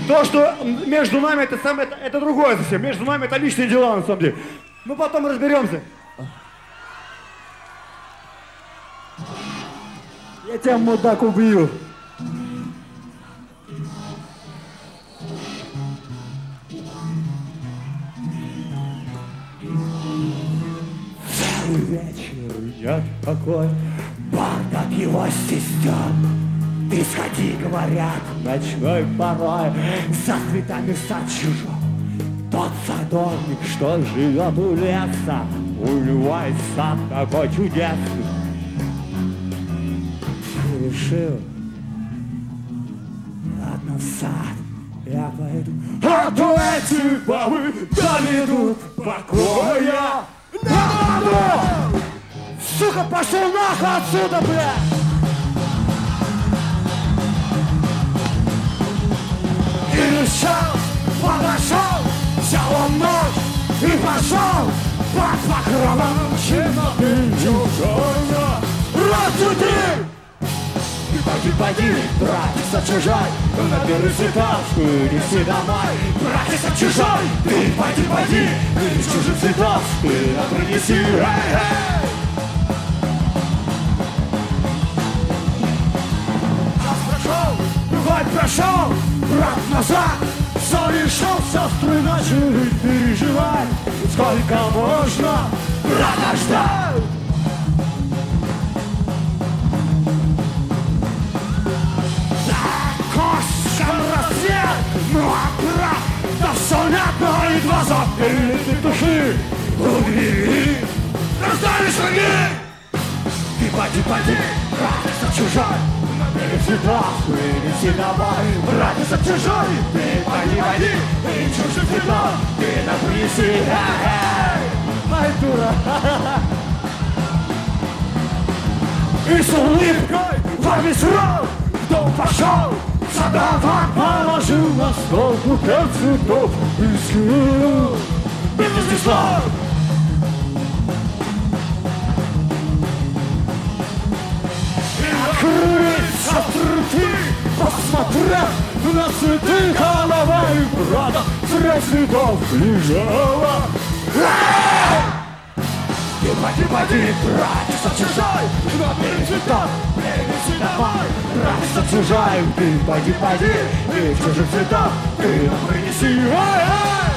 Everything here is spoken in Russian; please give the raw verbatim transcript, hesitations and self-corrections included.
То, что между нами, это, самое, это, это другое совсем. Между нами это личные дела, на самом деле. Мы потом разберемся. Я тебя, мудак, убью. Целый вечер идет покой, бар до пива стеснен. Ты сходи, говорят, ночной порой, за цветами сад чужой. Тот садовник, что живет у леса, у него и сад такой чудесный. И решил, ладно, в сад я пойду, а то эти бабы доведут покоя. Надо! Сука, пошел нахуй отсюда, блядь! И решил, подошел, взял он нож и пошел под покровом темноты чужого. Разбуди! И пойди, пойди, братец чужой, на первый цветов неси домой. Братец чужой, ты пойди, пойди, из чужих цветов ты нам принеси. Эй-эй! Раз прошел, бывает прошел, брат назад, все решил, сестры начали переживать. Сколько можно брата ждать? Ну а брат, да все понятно, и глаза перед души у двери раздали шаги. Ты пойди, пойди, братец чужой, на берег цветов принеси домой. Братец чужой, ты пойди, пойди, и чужих цветов ты нам принеси. Ай, дура! И с улыбкой во весь рот в дом пошел. Садовод положил на стол букет цветов и скинул без слов. И открылись отрыты, посмотрев на цветы, голова и брата среди цветов лежала. Ты пойди, пойди, братец чужой, но перед цветов принеси домой. Братец чужой, ты пойди, пойди, и чужих цветов ты нам принеси. Эй-эй!